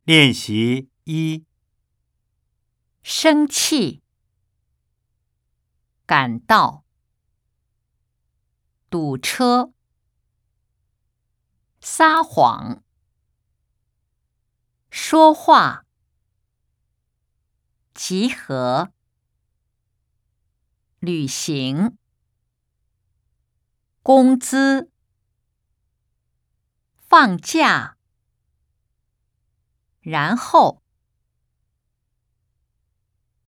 练习1， 生气、感到、堵车、撒谎、说话、集合、旅行、工资、放假，然后